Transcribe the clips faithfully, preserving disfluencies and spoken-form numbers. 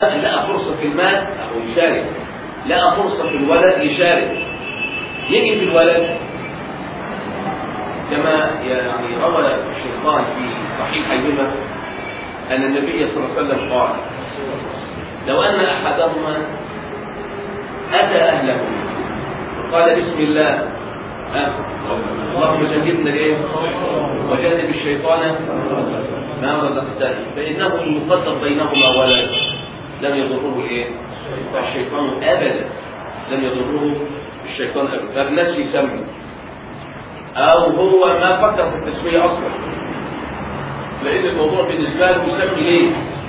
لقى فرصة في المال أو يشارك، لقى فرصة في الولد يشارك، يجي في الولد كما يعني روى الشيخان في صحيحيهما أن النبي صلى الله عليه وسلم قال: لو أن أحدهما أتى أهله وقال بسم الله اللهم جنبنا إيه وجنب الشيطان ما رزقتني، فإنه يقدر بينهما ولد لم يضره إيه الشيطان أبدا، لم يضره الشيطان أبدا، فالناس يسمي أو هو ما فكر في التسمية أصلا، لأن الموضوع بالنسبة له يسمي ليه؟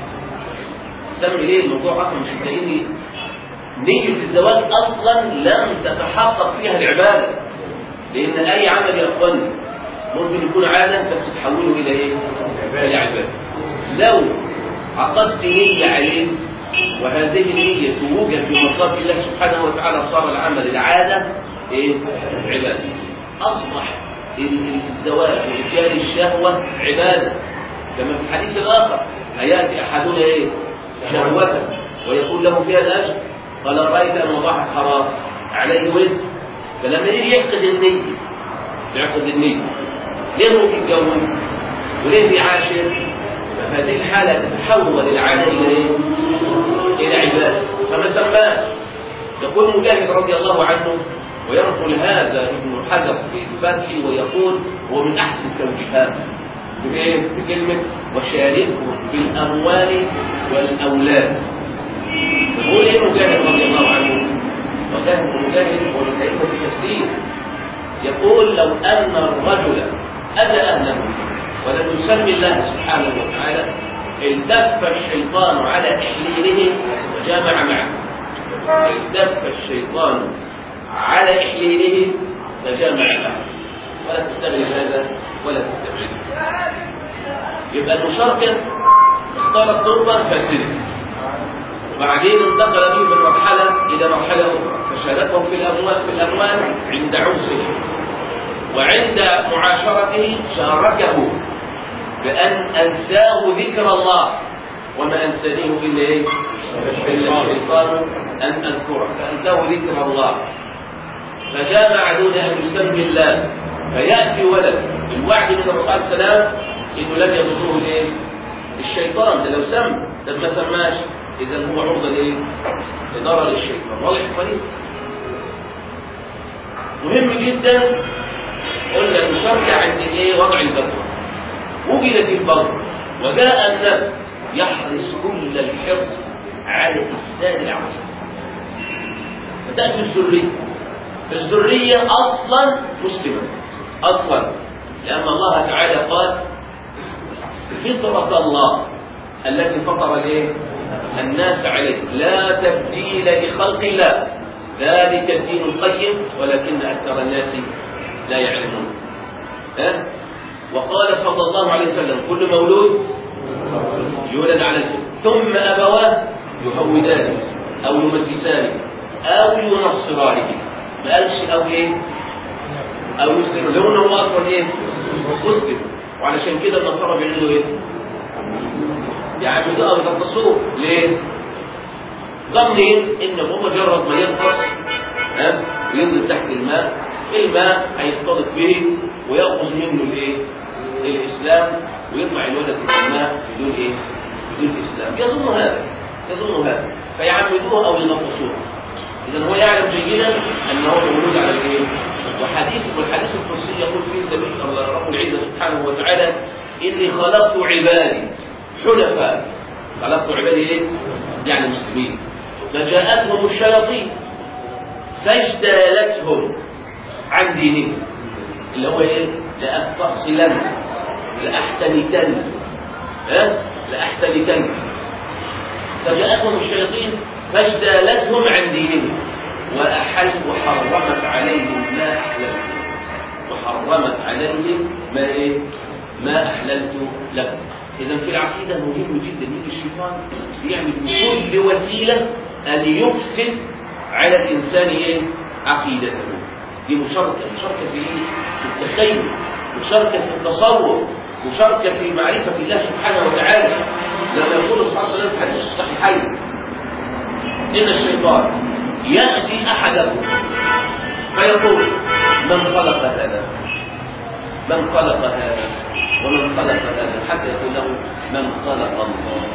يسمي ليه؟ الموضوع أصلا مش هتلاقيني نية الزواج أصلا لم تتحقق فيها العبادة، لأن أي عمل يا أخواني ممكن يكون عادة بس تحوله إلى إيه؟ إلى عبادة. لو عقدت نية عليه وهذه النية توجد في مرضاة الله سبحانه وتعالى صار العمل العادة إيه؟ عبادة. أصبح الزواج وإتيان الشهوة عبادة، كما في الحديث الآخر: هيأتي أحدنا إيه؟ شهوة ويقول له فيها الأجر، قال رأيت أن وضعت حرام عليه وزن. فلما يجي يعقد النية يعقد النية ليه هو يتجوز وليه يعاشر؟ فهذه الحالة تتحول العادة إلى إيه؟ إلى عبادة. فما سماه يقول مجاهد رضي الله عنه، وينقل هذا ابن حجر في الفتح ويقول هو من أحسن التوجيهات بكلمة وشاركهم في الأموال والأولاد. يقول إيه مجاهد رضي الله عنه؟ وكان مجاهد ومن أئمة التفسير يقول: لو أن الرجل أتى أهله ولم يسمي الله سبحانه وتعالى التف الشيطان على إحليله وجامع معه. التف الشيطان على إحليله فجامع معه، ولا تستغرب هذا ولا تستغرب. يبقى المشاركة اختار التربة فاسدة، وبعدين انتقل به من مرحلة إلى مرحلة أخرى، فشاركهم في الأموال في الأموال عند عوزه، وعند معاشرته شاركه بأن أنساه ذكر الله، وما أنسانيه إلا إيه؟ الشيطان أن أذكره، فأنساه ذكر الله، فجامع دون أن يسمي الله، فيأتي ولد الوعد من الرسول عليه السلام إنه لم يضره الإيه؟ الشيطان. ده لو سمى، ده ما سماش، إذا هو عرضة لإيه؟ لضرر الشيطان. واضح قليل؟ مهم جدا قلنا المشاركة عند إيه؟ وضع البذرة. وجدت البذرة وجاء النبي يحرص كل الحرص على إفساد العمل. فتأتي الذرية، الذرية أصلا مسلمة أصلا، لأن الله تعالى قال: فطرة الله التي فطر الإيه؟ الناس عليه لا تبديل لخلق الله ذلك الدين القيم ولكن أكثر الناس لا يعلمون. أه؟ وقال صلى الله عليه وسلم: كل مولود يولد على الفطرة ثم أبواه يهودانه أو يمجسانه أو ينصرانه. ما قالش أو إيه؟ أو يسلم، لأنه هو أصلا إيه؟ مسلم. وعلشان كده النصارى بيعملوا إيه؟ يعبدوه أو يقدسوه. ليه؟ ظنين إنه مجرد ما يغطس ها وينزل تحت الماء، الماء هيختلط به ويأخذ منه الإيه؟ الإسلام، ويطلع الولد في الماء بدون إيه؟ بدون إسلام. يظن هذا يظن هذا فيعبدوه أو ينقصوه. إذا هو يعلم جيدا أنه مولود على الإيه؟ وحديث والحديث القدسي يقول فيه النبي رب العزة سبحانه وتعالى: إني خلقت عبادي حنفاء. خلقت عبادي إيه؟ يعني مسلمين. فجاءتهم الشياطين فاجتالتهم عن دينهم، اللي هو إيه؟ لأستأصلن لأحتنكن ها؟ لأحتنكن. فجاءتهم الشياطين فاجتالتهم عن دينهم وأحل وحرمت عليهم ما أحللت وحرمت عليهم ما إيه؟ ما أحللت لكم. إذا في العقيدة مهم جدا يجي الشيطان يعمل بكل وسيلة أن يفسد على الإنسان إيه؟ عقيدته. دي مشاركة، مشاركة في في التخيل، مشاركة في التصور، مشاركة في معرفة الله سبحانه وتعالى. لما يقول الصحابة في الحديث الصحيحين: إن الشيطان يأتي أحدكم فيقول من خلق هذا من خلق هذا ومن خلق هذا حتى يقول له من خلق الله.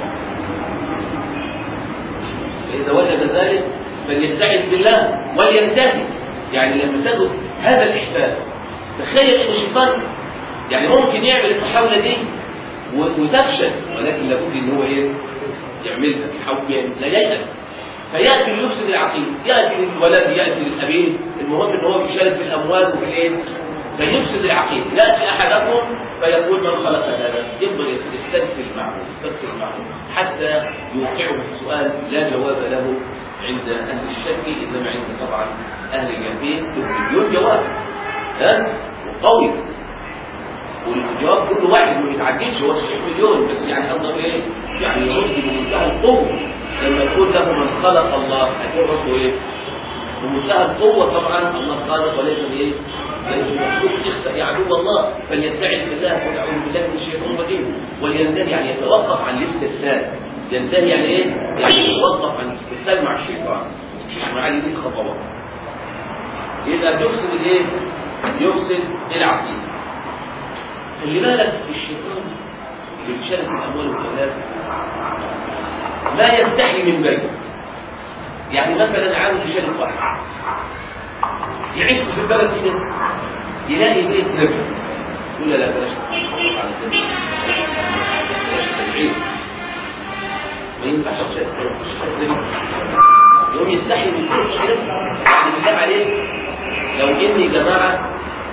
فإذا وجد ذلك فليستعذ بالله ولينتهي. يعني لما تجد هذا الإحساس تخيل إن الشيطان يعني ممكن يعمل المحاولة دي وتفشل، ولكن لابد إن هو إيه يعملها يحاول لا ييأس، فيأتي ليفسد العقيدة، يأتي للولد يأتي للأبين، المهم إن هو بيشارك في الأموال وفي الإيه فيفسد العقيدة. يأتي أحدكم فيقول من خلق هذا، يقدر يستدفل معه يستدفل معه حتى يوقعه في السؤال لا جواب له عند أهل الشك، إنما عند طبعا أهل اليقين مليون جواب ها قوي، والجواب كل واحد ما يتعديش هو صحيح مليون، بس يعني أفضل إيه يعني يرد بمنتهى القوة. لما يقول له من خلق الله هيكون رده إيه بمنتهى القوة. طبعا الله خالق وليس إيه ليس مخلوق يخسأ يعدو الله، فليستعذ بالله ويعوذ بالله من الشيطان الرجيم ولينتهي يعني يتوقف عن الاسترسال. ينتهي يعني ايه؟ يعني يتوقف عن الاسترسال مع الشيطان. مش معالي دي خطوات. يبقى بيفسد الايه؟ يفسد العقيدة. خلي بالك الشيطان اللي بيشارك في الاموال والكلام ما يستحي من بيته. يعني مثلا عاوز يشارك واحد يعيش في البلد كده يلاقي بيت نبي يقول لا لا بلاش على النبي بلاش تدعيه ما ينفعش تشارك النبي يوم يستحي من كل كده. يعني بالله عليك لو اني جماعه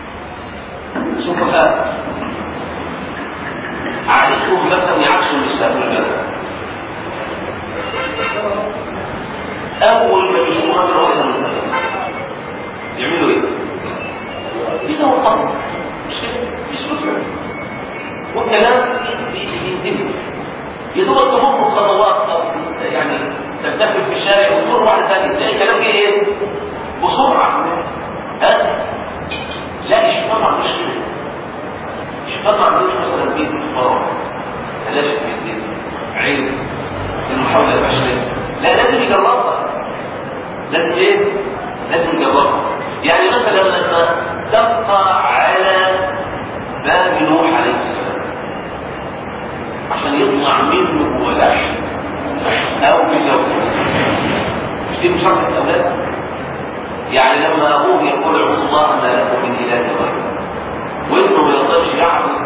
سفهاء عليكم مثلا يعكسوا النساء في البلد، اول ما يشوفوا هذا الوضع يعملوا ايه؟ يسووا القبر مش يسلكوا والكلام ينتهي يدور تمر خطوات او يعني تلتفت في الشارع وتمر واحده ثانيه تلاقي الكلام جه ايه؟ بسرعه. ها؟ لا الشيطان ما عندوش كده. الشيطان ما عندوش مثلا بيت فراغ بلاش بيت عيب المحاوله فشلت، لا لازم يجربها. لازم ايه؟ لازم يجربها. يعني مثلا لما تبقى على باب نوح عليه السلام عشان يطلع منه ولحم او بزوجه، مش دي مشاركه الاولاد؟ يعني لما ابوه يقول اعوذ الله ما لكم من اله غيره وابنه ما يقدرش يعبد،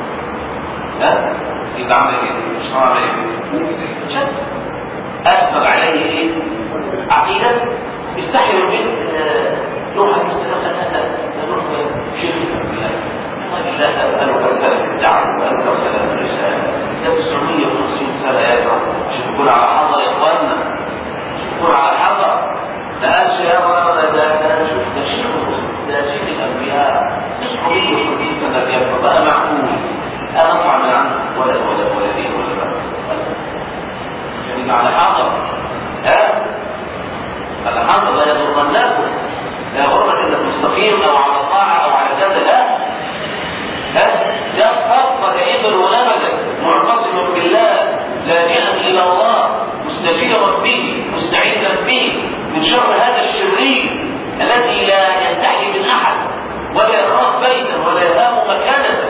ها يبقى عمل ايه؟ مش عمل ايه؟ شد اثر عليه ايه؟ عقيده يستحي من نوح عليه السلام أن نروح شيخ لا أسألك رسالة الدعوة وأسألك رسالة الرسالة ده تسعمية وخمسين سنة يا جماعة عشان تكون على حضر يا إخواننا، عشان تكون على حضر. ده قالش يا رب ده ده شوف ده شيخ ده شيخ الأنبياء تسعمية وخمسين سنة يا رب بقى معقول أنا أطلع من عنه ولا ولا ولا دين ولا بقى عشان يبقى على حضر. ها على حضر لا يضرناكم لا يغرك انك مستقيم او على طاعه او على كذا، لا لا تبقى دائما وابدا معتصما بالله لاجئا الى الله مستجيرا به مستعيذا به من شر هذا الشرير الذي لا يستحي من احد ولا يخاف بيتا ولا يهاب مكانته.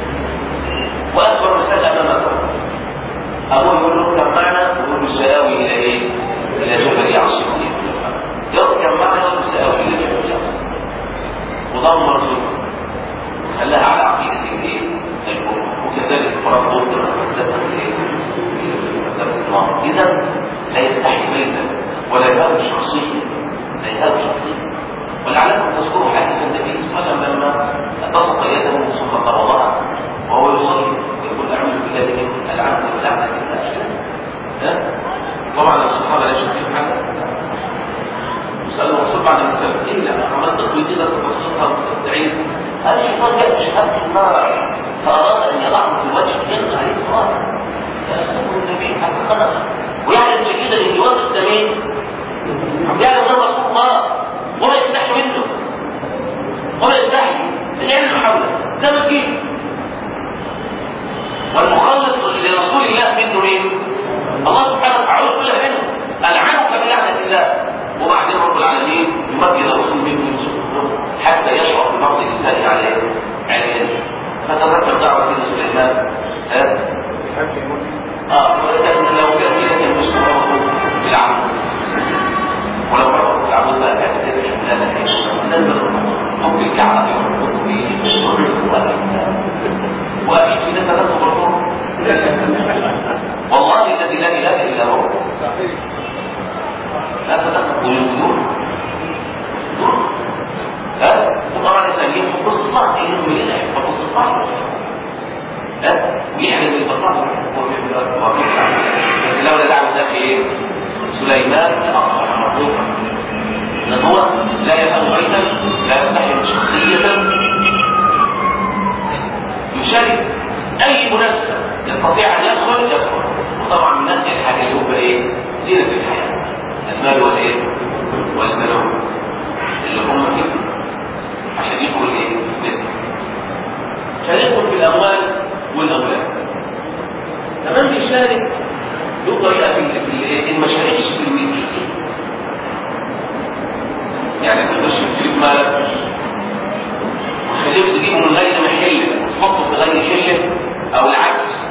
واكبر رساله امامكم ابوه يقول له اركب معنا ويقول له ساوي الى ايه؟ الى جبل يعصمني. يركب معنا وساوي الى جبل يعصمني ودمر ظلمه خلاها على عقيده الايه؟ الامه. وكذلك فرض اذا لا يستحي بيتا ولا يهاب شخصيا لا يهاب شخصيا. ولعلكم تذكروا حديث النبي صلى الله عليه وسلم لما بسط يده ثم قبضها وهو يصلي يقول اعوذ بالله من العبد ولعنه الله. طبعا الصحابه لا يشك في حاجه وسالوا الرسول بعد ما سال ايه لما عملت تقليديه تبسطها وتدعيه هذا الشيطان جاء شهاده النار فاراد ان يضعه في الوجه يلقى عليه الصلاه فاسمه النبي حتى خلقه ويعلم جيدا ان وقت التمييز يعلم ان رسول الله وما يستحي منه وما يستحي ان يعمل محاوله ده مكين. والمخلص لرسول الله منه ايه؟ الله سبحانه وتعالى اعوذ بالله منه العنك بلعنه سليمان اصبح مربوطا، لان هو لا يفهم بيتا، لا يستحي شخصيه، يشارك اي مناسبه يستطيع ان يدخل يدخل. وطبعا من ناحيه الحاجه اللي هو ايه؟ زينه الحياه، المال والايه؟ والبنون اللي هم كده عشان يدخل ايه؟ مثل شاركهم في الاموال والاولاد. كمان بيشارك له طريقه في المشاريع في الملكيه، يعني ما تقدرش تجيب مالك وتخليه تجيبه من غير محل وتحطه في غير حله او العكس.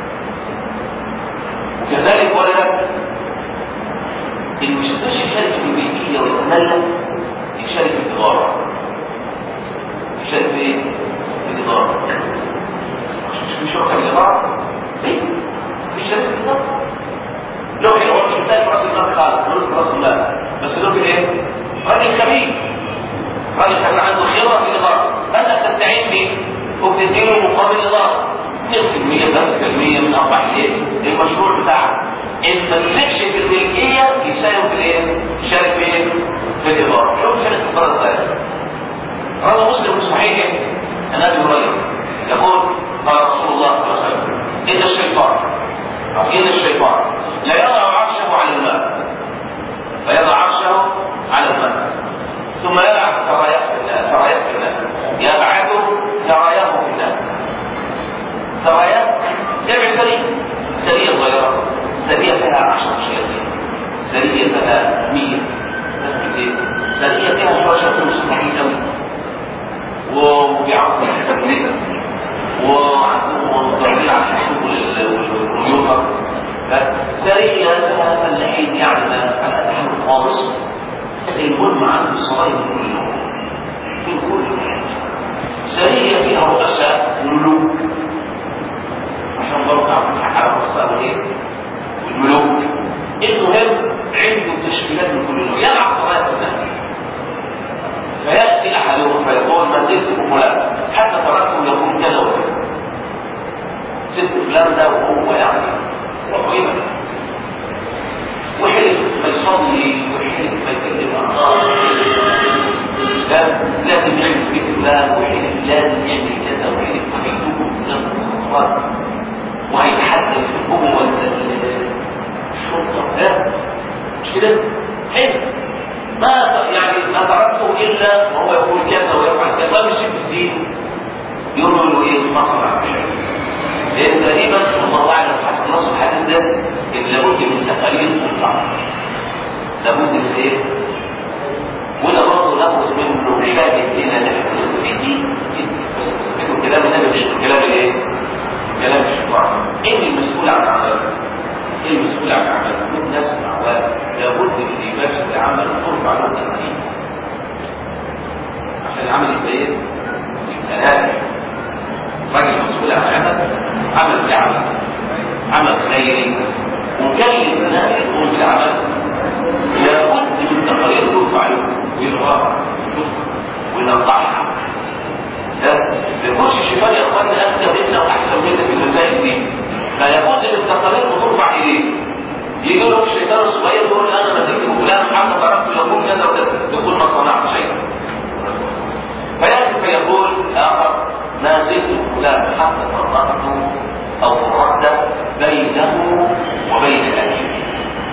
وكذلك ولدك اللي مش هتقدرش يشارك في الملكيه ويتملك، يشارك في الاداره. يشارك في ايه؟ في الاداره. مش مش شركه الاداره؟ ايه؟ يشارك في الاداره. لو كان هو مش محتاج راس المال خالص، ملوش راس المال، بس له في ايه؟ راجل خبير، راجل كان عنده خبره في الاداره، فانت بتستعين بيه وبتديله مقابل الاداره اثنين بالمية ثلاثة بالمية من ارباح الايه؟ المشروع بتاعك. ان ما تملكش في الملكيه يساهم في الايه؟ يشارك في ايه؟ في الاداره. شوف شارك في الاداره ازاي؟ روى مسلم في صحيحه عن ابي هريره يقول قال رسول الله صلى الله عليه وسلم ان الشيطان ان الشيطان لا يضع عرشه على الماء، فيضع عرشه على الماء ثم يبعث سراياه في الناس، يبعث سراياه في الناس. سراياه جمع سريه، سريه صغيره، سريه فيها عشر شياطين، سريه فيها مية، سريه فيها شويه شياطين مستحيل قوي وبيعرفوا الحكايه وعندهم ضربين على الحاسوب والكمبيوتر. سريه فيها فلاحين يعني على تحمل خالص. المهم عنده صرايا من كل نوع، من كل نوع. سريه فيها رؤساء ملوك، عشان برضه تعرفوا على رؤساء ايه؟ والملوك. المهم عنده تشكيلات من كل نوع، يلعب صرايا الناس. فيأتي أحدهم فيقول ما زلت فلان حتى تركته يقول كذا وكذا. ست فلان ده وهو يعني رهيبا، وحلف ما يصلي وحلف ما يكلم الله، لازم يعمل في فلان، وحلف لازم يعمل كذا، وحلف ما يكتبه كذا وهيتحدث في هو الشرطة ده مش كده؟ حلف ما يعني ما تركته الا وهو يقول كذا ويفعل كذا. ما بيشوف الدين يقول له ايه؟ ما صنع شيء. لان تقريبا الله اعلم حتى نص الحديث ده ان لابد من تقاليد تطلع، لابد من ايه؟ وده برضه ناخذ منه شاهد هنا نحن في الدين. بس تفتكروا كلام النبي مش كلام الايه؟ كلام الشيطان. ايه المسؤول عن عمله؟ ايه المسؤول عن عمله؟ كل ناس اعوان، لابد من ايجاد العمل ترفع له تقديم عشان العمل يبقى ايه؟ يبقى ناجح. راجل مسؤول عن عمل، عمل دعوه، عمل خيري، وكلف الناس يقوم بالعمل، لابد من تقارير ترفع له ويرفع وينقحها. ما يكونش الشيطان يا اخواننا اذكى منا واحسن منا في المسائل دي، فلابد من التقارير وترفع اليه. يجي له الشيطان الصغير يقول انا ما زلت فلان حتى تركت يقول كذا وكذا، يقول ما صنعت شيئا. فياتي فيقول اخر ما زلت فلان حتى فرقت او فرقت بينه وبين اهله،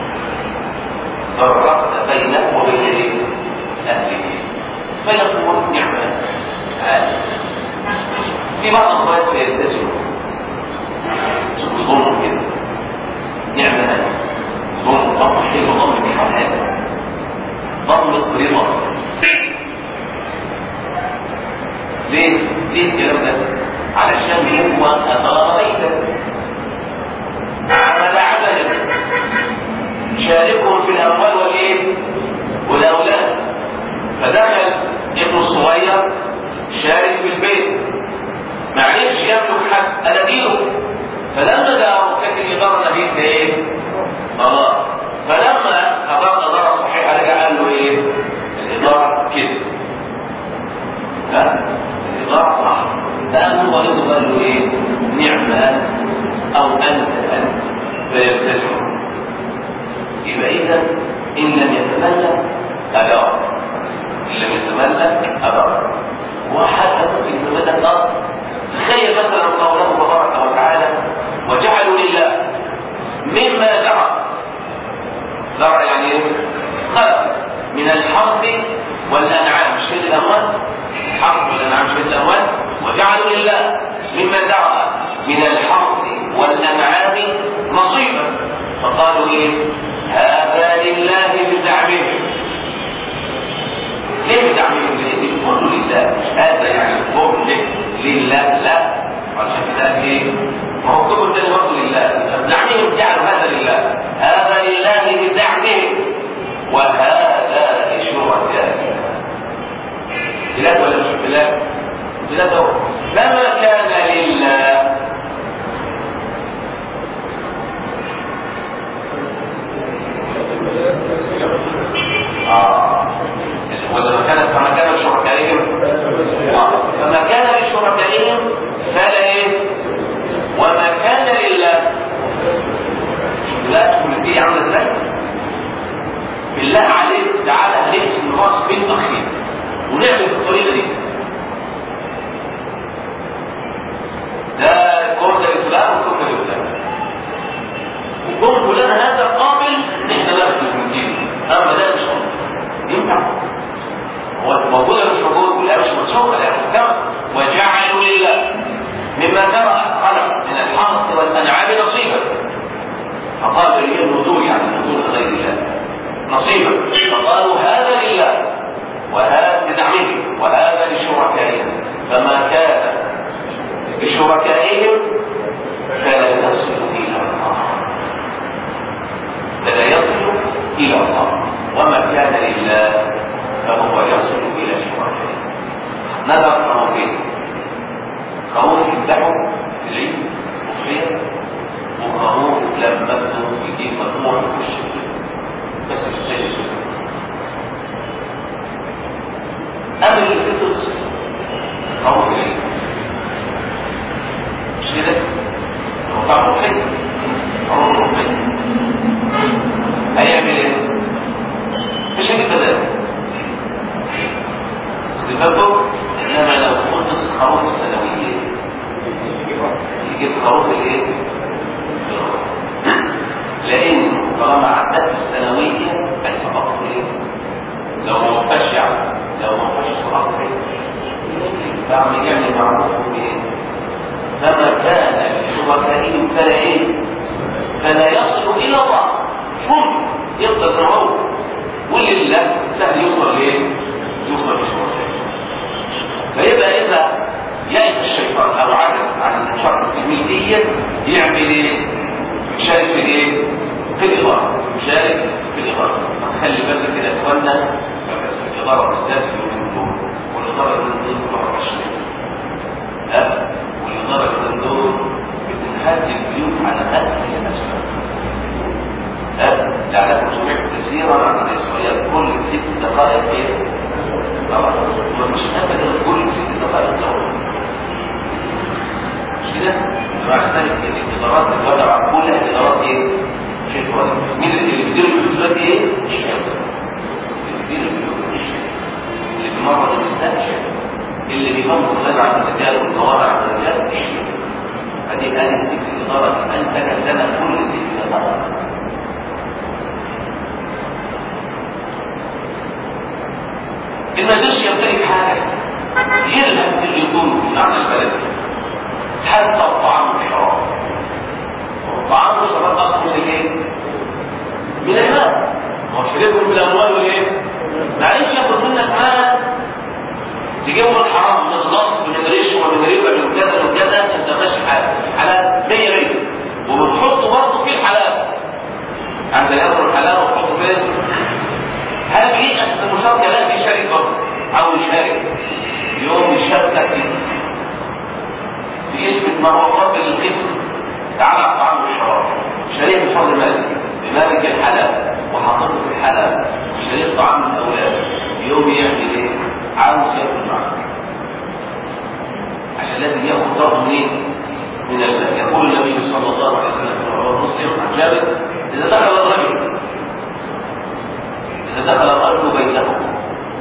فرقت بينه وبين اهله. فيقول نعمه هذه. في بعض الروايات فيلتزم يظن كده نعمه هذه، ظن ضم حلو ضم في هذا ضم رضا. ليه؟ ليه الكلام ده؟ علشان هو أضايته عمل عملا شاركهم في الأموال والإيه؟ والأولاد. فدخل ابنه الصغير شارك في البيت، ما عرفش يملك حد أنابيله، فلما جاء كانت الإدارة نبيل ده إيه؟ الله. فلما أدار إدارة صحيحة رجع قال له إيه؟ الإدارة كده. ها؟ الإدارة صح. فأنه ولده قال له إيه؟ نعمة أو أنت أنت فيلتزم. يبقى إذا إذا إن لم يتملك أدار، إن لم يتملك أدار. وحتى ممكن يتملك أرض. تخيل مثلا قوله تبارك وتعالى وجعلوا لله مما زرع. زرع يعني ايه؟ خلق من الحرث والأنعام، مش كده الأموال؟ الحرث والأنعام مش كده الأموال؟ وجعلوا لله مما زرع من الحرث والأنعام نصيبا، فقالوا ايه؟ هذا لله بزعمهم. ليه بزعمهم؟ ليه؟ كله لله. هذا يعني كله لله، لا عشان كده ايه؟ ما هو كله الثاني برضه لله، فزعمهم جعلوا هذا لله، هذا لله بزعمهم وهذا لشركائهم. بلاد ولا مش بلاد؟ بلاد اهو. فما كان لله آه وإذا كانت فما كان لشركائهم آه فما كان لشركائهم فلا إيه؟ وما كان لله لا تقول دي عاملة ازاي؟ بالله عليك تعالى عليك الناس بين أخير ونعمل بالطريقة دي. ده كون ده لفلان وكون ده لفلان، وكون فلان هذا قابل ان احنا ناخد من دينه، اما ده مش قابل ينفع. هو موجود ولا مش موجود؟ ولا مش مسروق ولا محكمة. وجعلوا لله مما زرع خلق من الحرث والأنعام نصيبا، فقالوا لي النذور يعني النذور لغير الله نصيبا، فقالوا هذا لله وهذا لزعمهم وهذا لشركائهم، فما كان لشركائهم فلا يصل إلى الله، فلا يصل إلى الله، وما كان لله فهو يصل إلى شركائه. نذر خروفين، خروف يذبحوا في العيد مصرية، وخروف لما ابنه يجيب مجموعة في الشتاء بس في الشتاء. أما اللي بيفطس خروف العيد مش كده؟ هو طعمه حلو، عمره حلو، هيعمل ايه؟ مش هيجيب بدل بالبرضه. انما لو خلص خروف السنوية يجيب خروف الايه؟ لان طالما عدت السنوية هيسقط ايه؟ لو ما وقفش يعني لو ما وقفش سقط ايه؟ بعمل يعمل معروف بايه؟ فما كان لشركائهم فلا ايه؟ فلا يصل الى الله، هم يفضل زرعوه، ولله سهل يوصل لايه؟ يوصل لشركائه. فيبقى اذا يأتي الشيطان او عجز عن شرط الملكية يعمل ايه؟ يشارك في ايه؟ في الإدارة، يشارك في الإدارة. خلي بالك كده يا اخوانا، الإدارة بالذات في اليومين دول، والإدارة اليومين دول بتوع العشرين ها؟ والإدارة اليومين دول بتنهد البيوت على أسفل الأسفل ها؟ لعلكم سمعت كثيرا عن الإسرائيليات كل ست دقائق ايه؟ طبعا ومش ابدا كل ست دقائق زوج مش كده؟ بعد ذلك الادارات الوضع كلها ادارات ايه؟ شكوى. مين اللي بيدير الفلوسات ايه؟ الشركه. اللي بيدير الفلوسات اللي بيمرض النساء الشركه، اللي بيمرض الرجال عن الرجال والقواعد عن الرجال الشركه. هذه هذه ست الاداره انتجت لنا كل ست دقائق. إن ما قدرش يمتلك حاجة يلهب الجدود عن البلد حتى الطعام والشراب. والطعام والشراب أصله من الايه؟ من المال. هو شريكهم بالأموال والايه؟ معلش ياخد منك مال تجيبه من حرام من غصب من رشوة من ربا من كذا من كذا، أنت ماشي على مية مية وبتحطه برضه في الحلال. عند ياكل الحلال وتحطه فين؟ هل يأس المشاركة؟ لا يشارك برضه أو يشارك يوم يشارك فيه باسم ما هو قابل للقسم. تعالى على الطعام والشراب، شريك بفضل مالك بمالك الحلال وحطته في الحلال، شريك طعام الأولاد يوم يعمل إيه؟ عاوز ياكل معك عشان لازم ياخد ضرب منين؟ من المال. يقول النبي صلى الله عليه وسلم في رواه مسلم عن جابر إذا دخل الرجل فدخل الرجل بينهم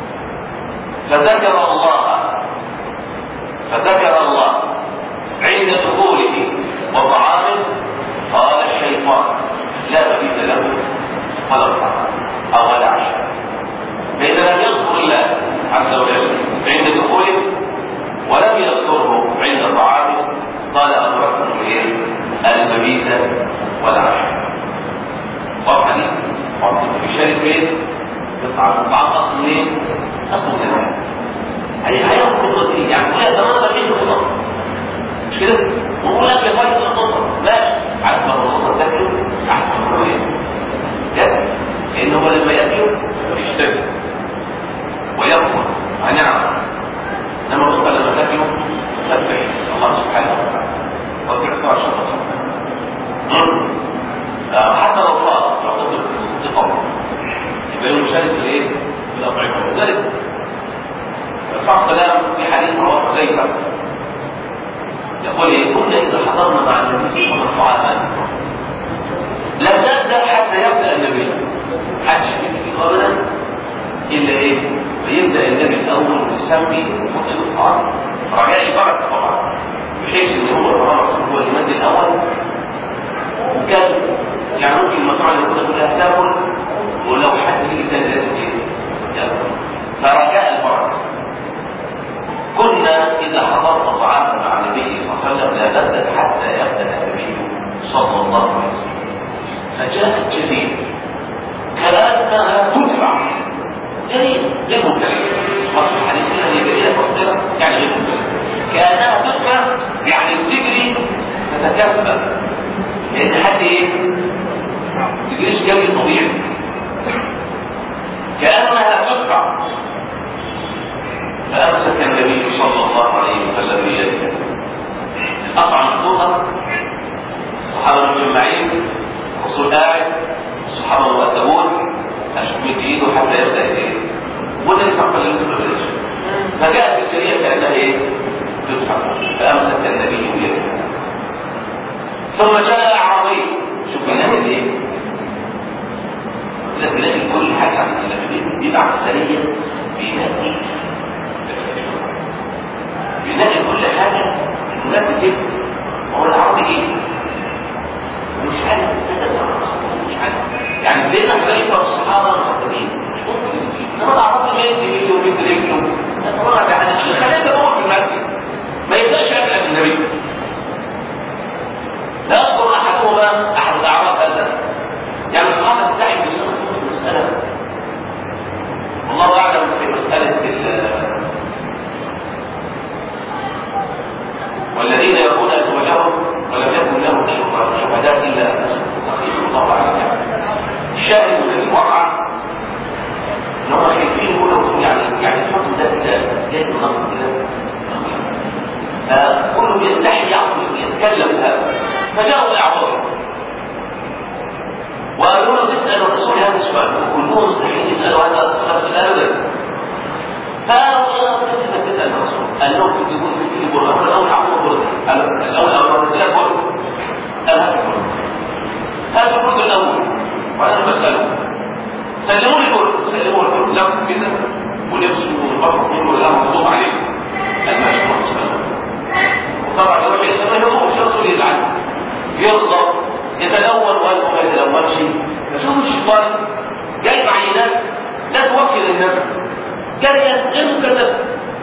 فذكر الله فذكر الله عند دخوله وطعامه، قال الشيطان لا مبيت له ولا طعام او ولا عشاء. فاذا لم يذكر الله عز وجل عند دخوله ولم يذكره عند طعامه قال أدركته ايه؟ المبيت ولا عشاء. واضح دي؟ واضح في شارك بيت يطعم الطعام اصل منين؟ اصل من الناس. هي هياخد الخطوه دي يعني كلها تمام مفيش خطوه مش كده؟ ونقول لك يا فايت الخطوه ماشي عارف ما الخطوه تاكله احسن من ايه؟ كده لان هو لما ياكله يشتكي ويكفر هنعم انما الخطوه لما تاكله تسبح الله سبحانه وتعالى وتعصى عشان حتى لو طلع لو قدر تقوم يبقى له مشارك في ايه؟ في الاطعمه. لذلك الرسول سلام في حديث رواه حذيفه يقول ايه؟ كنا اذا حضرنا مع النبي صلى الله عليه وسلم لم نبدا حتى يبدا النبي حدش يجي ابدا الا ايه؟ فيبدا النبي الاول يسمي مطعم الطعام رجاء البركه طبعا بحيث ان هو هو المد الاول وكان يعني ممكن المطاعم اللي كلها تاكل ولو حد يجي تاني لازم ياكل فرجاء البركه. كنا اذا حضرنا طعاما مع النبي صلى الله عليه وسلم لا نبدا حتى يبدا النبي صلى الله عليه وسلم. فجاءت جريمه كانها تدفع جريمه غير مبتليه اصل الحديث هي جريمه مبتليه يعني غير مبتليه كانها تدفع يعني بتجري تتكفى لان حد ايه؟ ما تجريش جري طبيعي كانها تدفع. فامسك النبي صلى الله عليه وسلم بيده الاطعم الدوره الصحابه مجمعين الرسول قاعد الصحابه مؤدبون اشوف ايده حتى يبدا ايه والنبي صلى الله عليه وسلم فجاءت الجريمه كانها ايه؟ تدفع. فامسك النبي بيده ثم جاء اعرابي شوف بينادي ايه؟ لكن لكن كل حاجه عن النبي دي عمليه بينادي بينادي كل حاجه الناس كده هو العربي ايه؟ مش عارف مش عارف يعني بين خليفه والصحابه المقدمين انما العربي جاي يجي ويجي رجله طبعا يعني الخليفه هو في المسجد ما يقدرش يقلق النبي. لا يذكر احدهما احد الاعراب هذا يعني الصحابه تستحي بسنه المساله والله اعلم في مساله والذين يرون ازواجهم ولم يكن لهم شهداء الا انفسهم الله اعلم. الشاهد من الواقع ان هم خايفين يقولوا يعني يعني الحكم ده جاي من نص كده كله يستحي يتكلم هذا فجاءوا الاعراب وقالوا له تسال الرسول هذا السؤال وكلهم مستحيل يسالوا هذا السؤال ابدا. فقالوا كيف تسال الرسول؟ قال لهم تجيبون تجيبون الامر الاول عقوبه برد الاول امر ثلاث برد قال هذا برد هذا البرد الاول وانا بساله سلموا لي البرد سلموا لي البرد لهم كده ولبسوا والبصر منه والامر مطلوب عليه قال ما شاء الله طبعا يروح يسمى يوم الرسول يزعل يغضب يتلون وقلبه ما يتلونش. فشوفوا الشيطان جايب عينات لا توكل النبي جايه غير مكلفه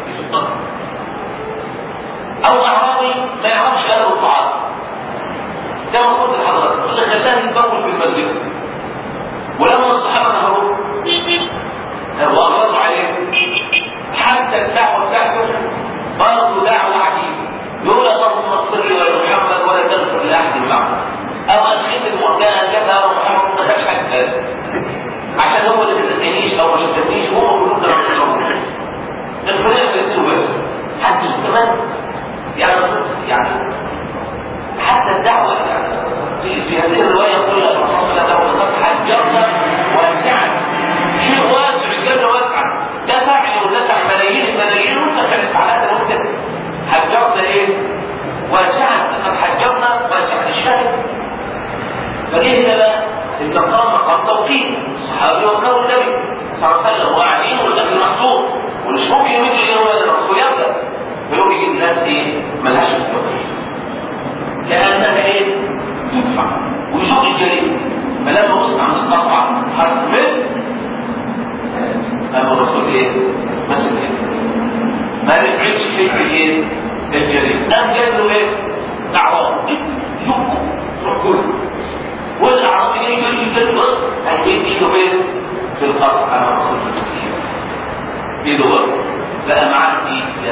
او اعرابي ما يعرفش غير الطعام زي ما قلت لحضرتك اللي خلاه يتبول في المسجد ولما الصحابه نهروه واغلظوا عليه حتى الدعوه بتاعته برضه دعوه عجيبه يقول اللهم اغفر لي ولمحمد ولا تغفر لاحد معه او ادخل المكان كذا ومحمد ما خدش حاجه عشان هو اللي ما تسالنيش او ما شفتنيش وهو كلهم كانوا بيشربوا الفريق اللي بس حتى كمان يعني يعني حتى الدعوه يعني في, في هذه الروايه يقول الرسول صلى الله عليه وسلم حجرنا واسعا شيء واسع الجنه واسعه ده سعي وده سعي ملايين الملايين وانت كانت على هذا المكان حجرنا ايه؟ واسعا لقد حجرنا واسعا الشاهد. فجه هنا بقى المقام مقام توقيت الصحابي وقام النبي صلى الله عليه وسلم وقاعدين والاكل محطوط ومش ممكن يمد ايه هو الرسول يبدا فيقوم يجي الناس ايه ملهاش مستوى كانها ايه تدفع ويشق الجريمه فلما وصل عند القطعه حرف مد قام الرسول ايه مسك ايه ما نفعلش فكر ايه الجريمه قام جاب له ايه اعراض يشقه روح كله والاعراض دي يجي يجي بص هيجي ايده فين في القصر على الرسول ايده بص بقى معاه ايد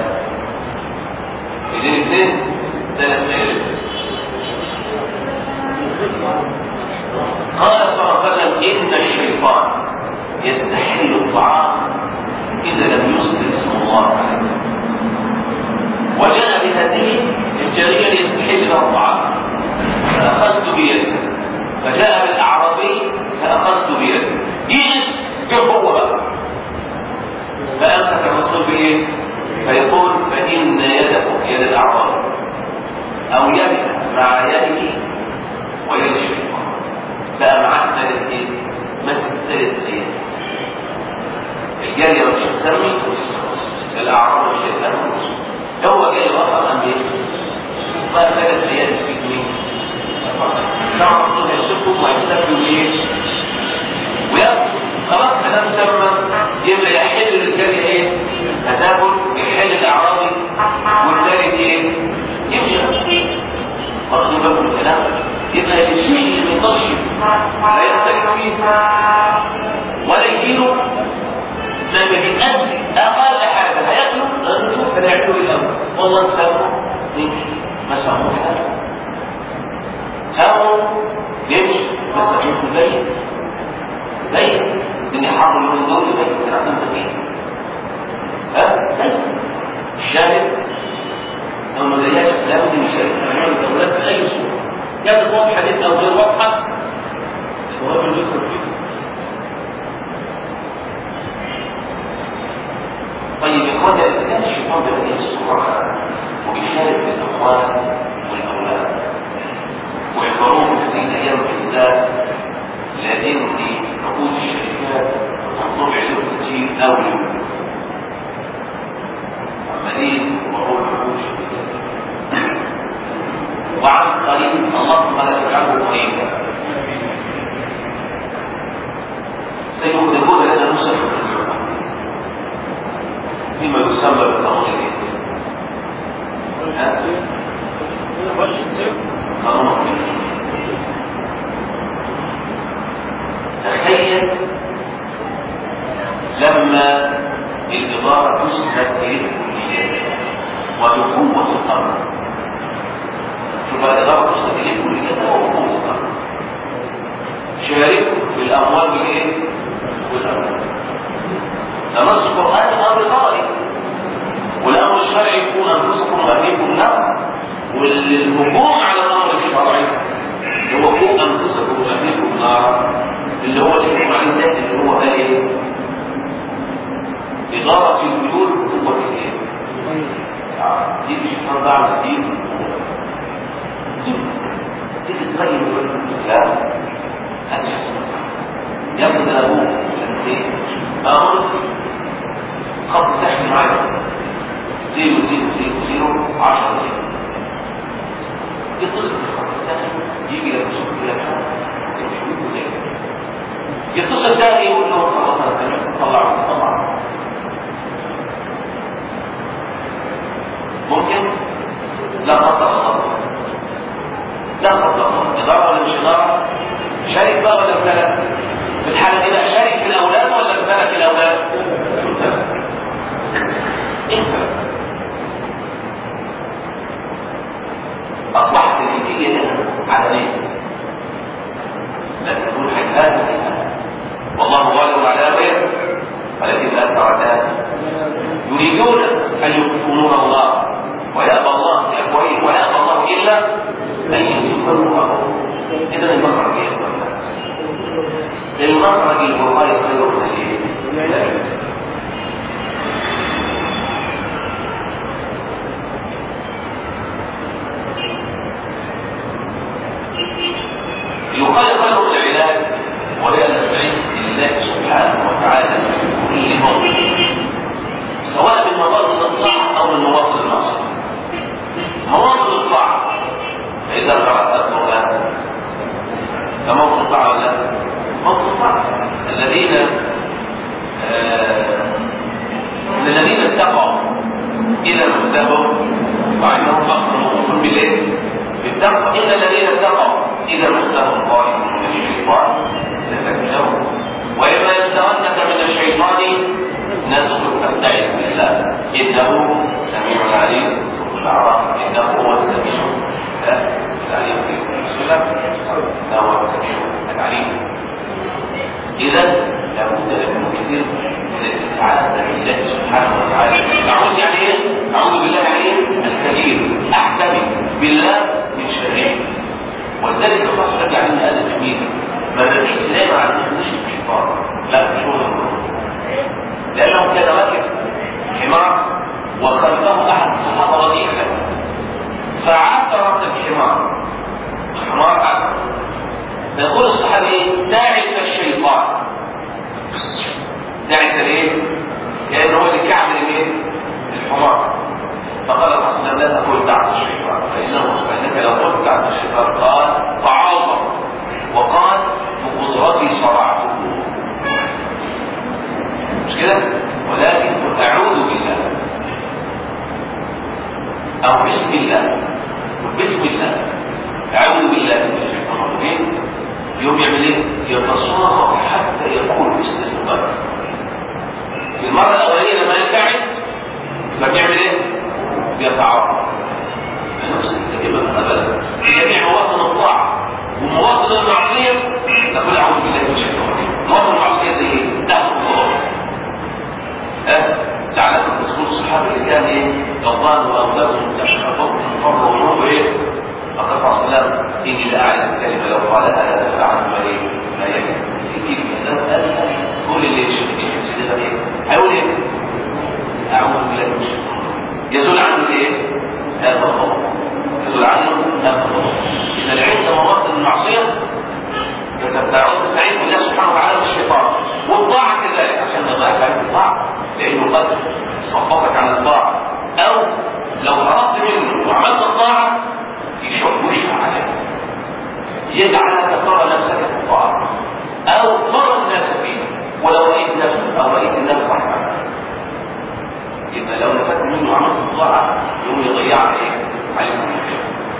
ايدين اثنين ثلاث ايدين قال صلى الله عليه وسلم ان الشيطان يستحل الطعام اذا لم يصل اسم الله عليه وجاء بهذه الجاريه ليستحل له الطعام فاخذت بيده فجاء بالاعرابي فاخذت بيده يجلس جنبه هو بقى فامسك الرسول بايه فيقول فان يده يد الاعرابي او يده مع يده ويد الشيطان بقى معاه ثالث ايه مسك ثالث ايه الجاريه مش هتسمي الاعرابي مش هتسمي هو جاي وصل ام ايه بقى ثلاث ايات في اثنين طبعا الرسول هيشوفهم وهيستخدموا ايه وياخد خلاص كلام سمى يبقى يحل للجاريه ايه هتاكل يحل الاعرابي والثالث ايه يمشي برضه باب الكلام يبقى الشيء اللي يطشي لا يختلف فيه ولا يجيله لما بيتأذي اقل حاجه هياكله نشوف هنعمله الاول والله نسامحه نمشي ما سامحوش سامحه يمشي بس مش مبين باين ان حرب من دول باين كان عندهم تغيير ها الشاهد لما زيها لابد من شيء امام الدولات باي صوره كانت واضحه جدا او غير واضحه الرجل يدخل فيه. طيب يا اخواني كان الشيطان بهذه الصوره وبيشارك بالاخوان والاولاد ويحضرون هذه الايام بالذات الذين في عقود الشركات تطلب عليهم كثير قوي عمالين وهو العقود وعن قريب اللهم لا تجعله قريبا سيخرجون لنا نسخ فيما يسمى بالتغيير تخيل لما الإدارة تسند إلى الكليات وبقوة الأمر شوف الإدارة تسند إلى الكليات وبقوة الأمر شاركوا في الأموال بالإيه؟ والأمر ده نص القرآن أمر قضائي والأمر الشرعي يكون أنفسكم وأهليكم نار والهجوم على الأمر الشرعي هو قوم أنفسكم وأهليكم نار اللي هو اللي يحكم عليه ده اللي هو ايه إدارة البيوت قوة الايه دي الشيطان ده على الدين تيجي تغير الكلام هتحصل ياخد ابوه ايه امر خط سحب معايا زيرو زيرو زيرو زيرو عشرة زيرو دي قصة الخط السحب يجي لك شوف كده شوف زي يتصل تاني يقول له خلاص انا طلعوا طلعوا ممكن لا قدر الله لا قدر الله إدارة ولا مش إدارة شارك بقى ولا فلك في الحالة دي بقى شارك في الأولاد ولا في فلك الأولاد انت أصبحت النتيجة هنا عدمية لا تكون حيثات والله غالب على أمره ولكن أكثر الناس يريدون أن يكفرون الله ويأبى الله بأفواههم ويأبى الله إلا أن يتم نوره إذا المخرج المخرج البخاري خير من العلاج يقال خير العلاج وهي نستعين بالله سبحانه وتعالى الشيطان نزغ فاستعذ بالله انه سميع عليم. الاعراف انه هو السميع العليم انه هو السميع العليم. اذا لابد من كثير من الاستعاذه بالله سبحانه وتعالى. اعوذ يعني ايه؟ اعوذ بالله يعني ايه؟ الكبير، احتمي بالله من شره. ولذلك الله سبحانه وتعالى هذا الجميل ما الذي سلام عن مش الشيطان، لا مش هو لانه كان راكب حمار وخلفه احد الصحابه رضيع له فعثر الحمار، الحمار عثر. يقول الصحابي تعس الشيطان. تعس ليه؟ لانه هو اللي كعب الايه؟ الحمار. فقال صلى الله عليه وسلم لا تقول تعس الشيطان فانه فانك لو قلت تعس الشيطان قال فعاصم وقال بقدرتي صرعته. مش كده؟ ولكن قل اعوذ بالله او بسم الله. بسم الله اعوذ بالله من الشيطان الرجيم. يوم يعمل ايه؟ يتصرف حتى يكون مثل البر. في المره الاوليه لما ينتعس فبيعمل ايه؟ بيتعاطى. نفس التجربه ابدا في جميع مواطن الطاعه ومواطن المعصيه نقول اعوذ بالله من الشيطان الرجيم. مواطن المعصيه زي ايه؟ تحت الله. ها؟ لعنه الرسول الصحابي اللي كان ايه؟ غضبان واولادهم يشربون من الفر وروحه ايه؟ فقال صلى الله عليه وسلم اني لاعلم كلمه لو قالها لا تفعل ما ايه؟ ما يجب. يجيب مثلا كل اللي يشرب سيدنا ايه؟ هيقول ايه؟ اعوذ بالله من الشيطان. يزول عنه ايه؟ هذا الخوف. يزول عنه هذا الخوف. اذا عند مواطن المعصيه تعود تستعيذ بالله سبحانه وتعالى من الشيطان. والطاعه كذلك عشان ما يضيعش عليك الطاعه لانه قد صفقك عن الطاعه او لو هربت منه وعملت الطاعه يشوشها عليك يجعلك ترى نفسك في الطاعه او ترى الناس فيه ولو رايت نفسك او رايت الناس رحمه يبقى لو نفت منه وعملت الطاعه يوم يضيعك ايه؟ عليك الخير.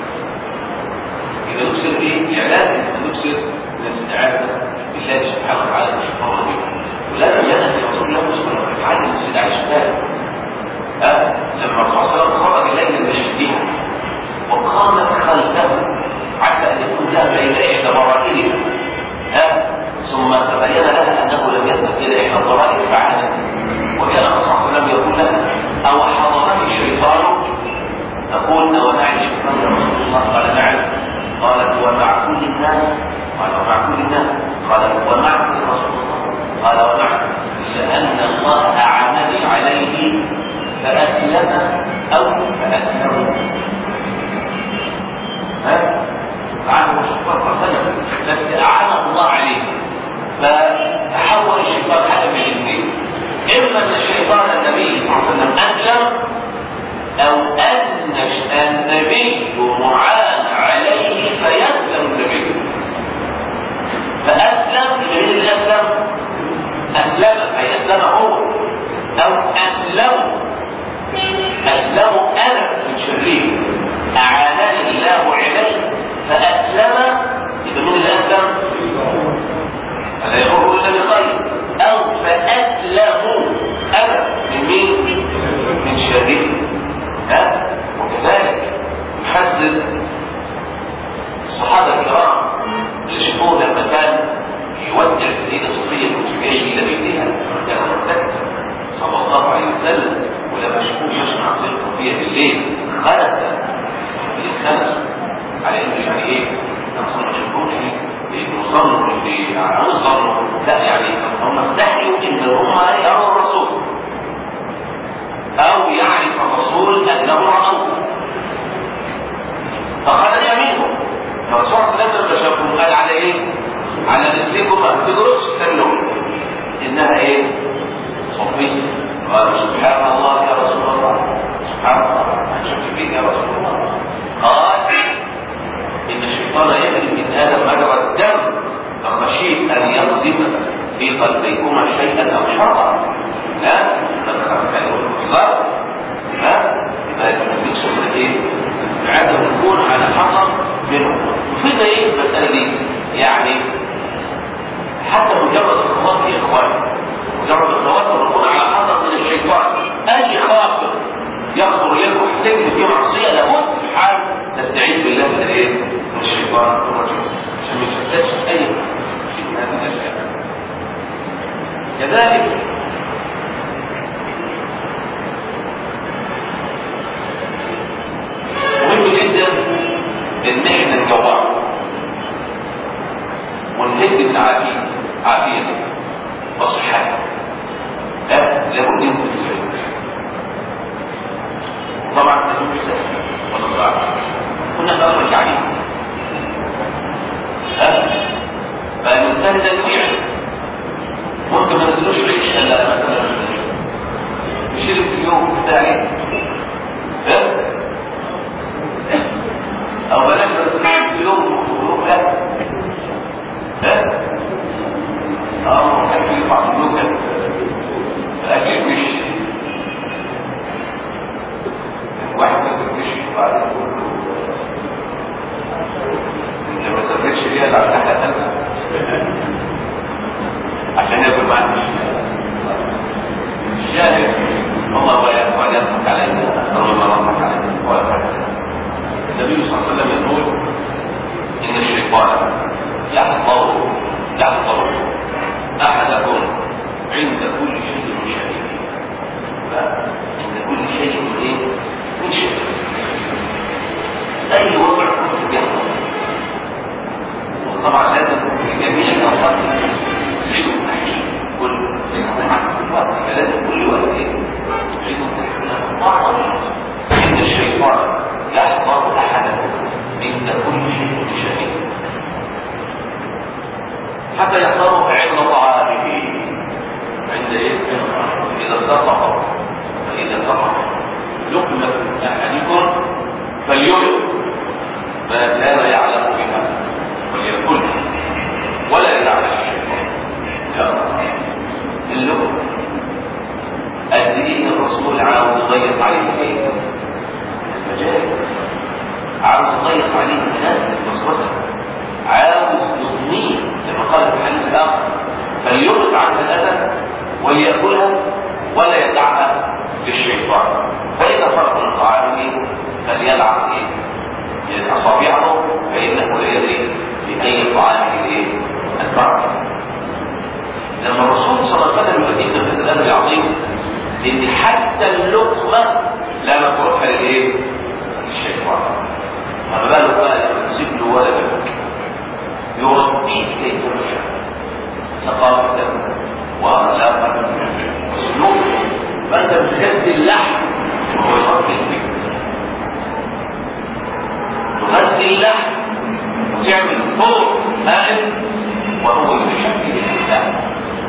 يبقى نكسر ايه؟ اعلان نكسر من الاستعاذه بالله سبحانه وتعالى من الشيطان الرجيم. ولا يجد في رسول الله صلى الله عليه وسلم عن السيد عائشه ها لما الرسول صلى الله عليه وسلم خرج الليل من المدينه وقامت خلفه حتى ان يكون ذهب الى احدى ضرائرها ها ثم تبين لها انه لم يذهب الى احدى الضرائر فعادت وكان الرسول صلى الله عليه وسلم يقول لها او حضرني الشيطان تقول او معي الشيطان يا رسول الله قال نعم قالت ومع كل الناس قال ومع كل الناس قال ومعك يا رسول الله قال ومعك لان الله اعانني عليه فاسلم او فاسلم ها عنه الشيطان فسلم بس اعانه الله عليه فتحول الشيطان حاجه من الاثنين اما ان الشيطان النبي صلى الله عليه وسلم اسلم او ان النبي معان عليه فيسلم النبي فاسلم من الاسلم اسلم اي اسلم هو او اسلم اسلم انا من شرير اعانني الله عليه فاسلم يبقى من الاسلم فلا يضر الا بخير او فاسلموا انا من مين؟ من شرير. ها وكذلك يحذر الصحابه الكرام اللي شافوه لما كان يودع السيده صفيه بنت حيي الى بيتها كان مرتكبا صلى الله عليه وسلم ولما شافوه ماشي مع السيده صفيه بالليل خلف الخمس على انه يعني ايه؟ اصلا ما شافوش لانه ظنوا ان يعني ظنوا لا يعني هم استحيوا ان هم يروا الرسول او يعرف الرسول انه رأوه فخرج منهم. الرسول صلى الله عليه وسلم شافهم قال على ايه؟ على مثلكم ما تدرس تنلوا انها ايه؟ صفيه. قال سبحان الله يا رسول الله سبحان الله هنشك فيك يا رسول الله. قال ان الشيطان يجري من ادم مجرى الدم فخشيت ان يقذف في قلبيكما شيئا او شرا لا فالغرب ها يبقى يقصد ايه؟ عدم يكون على حذر منه. وفينا ايه المساله دي؟ يعني حتى مجرد الخطاب يا اخوان مجرد الشيطان الرجيم عشان ما يشتتش اي شيء من هذه الاشياء. كذلك مهم جدا ان احنا نجوع ونهد العافيه عافيه وصحه. لا لابد ان تكون طبعا ما تكونش سهل ولا صعب. كنا بنخرج عليه ها فالانسان ده يعرف ممكن ما نزلوش عيش الا مثلا يشيل في اليوم بتاعي ها او بلاش في اليوم وخروج لا ها اه ممكن يطلع ممكن اكيد مش واحد مش بعد انت ما تفرقش فيها على حاجه ثانيه عشان ياكل معاك الشاهد الله ويضحك علينا اسال الله يضحك علينا ويضحك النبي صلى الله عليه وسلم يقول ان الشيطان يحضر يحضر احدكم عند كل شيء شهيد. عند كل شيء ايه من شيء اي وضع كنت يحضر وطبعا لازم في جميع الاوقات شيء تحكيم كل وقت فلازم كل وقت ايه شيء تحكيم بعض ان الشيطان يحضر احدكم عند كل شيء شهيد حتى يحضره عند طعامه عند ايه اذا سقط فاذا سقط لقمه احدكم فليمت ما كان يعلم بها وليأكل ولا يعلم الشيطان يا الله اللقمه قد ايه الرسول عاوز يضيق عليه ايه المجال عاوز يضيق عليه الناس بصوته عاوز يضنيه كما قال في الحديث الاخر فليمت عنها الاذى وليأكلها ولا يدعها للشيطان فإذا فرق من طعامه فليلعب ايه يعني اصابعه فإنه لا يدري بأي طعامه ايه البركة. لما الرسول صلى الله عليه وسلم يؤدينا في الكلام العظيم ان حتى اللقمة لا مكروهها للايه للشيطان. ما بالك بقى لما تسيب له ولدك يربيك كيف يشاء ثقافة واخلاقا وسلوكا فانت بتغذي اللحم وهو يربي الفكر تغذي اللحم وتعمل طرق مائل وهو يشكل الاسلام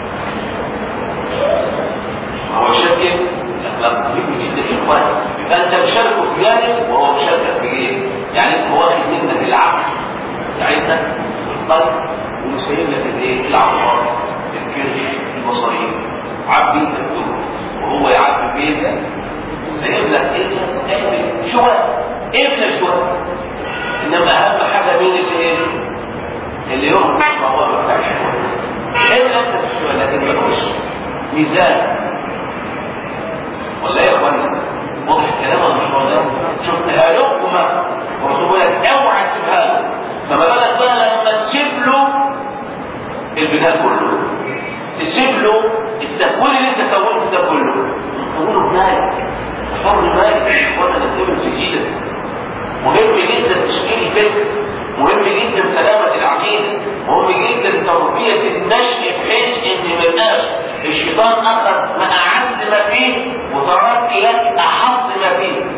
وهو يشكل الاخلاق مهم جدا يا اخوان. فانت مشاركه في جانب وهو مشاركك في ايه؟ يعني هو واخد منك العقل بتاعتك والقلب ومسيب لك الايه؟ العقار الكرش المصاريف عبي الدور وهو يعبي بيتك سيب لك ايه؟ اعمل شويه اعمل شويه. انما اهم حاجه مين اللي ايه؟ اللي يربط الموضوع بتاع الشويه. اعمل انت في الشويه لكن ما يكونش ميزان ولا ايه يا اخوانا؟ واضح الكلام ولا مش واضح؟ شفتها لقمه ورسول لك اوعى تسيبها له فما بالك بقى لما تسيب له البناء كله تسيب له التكوين اللي انت كونته ده كله تكونه بمالك حر مالك وانا نتكلم في ايدك. مهم جدا تشكيل الفكر مهم جدا سلامه العقيده مهم جدا تربيه النشء بحيث ان ما يبقاش الشيطان اخذ ما اعز ما فيه وترك لك احظ ما فيه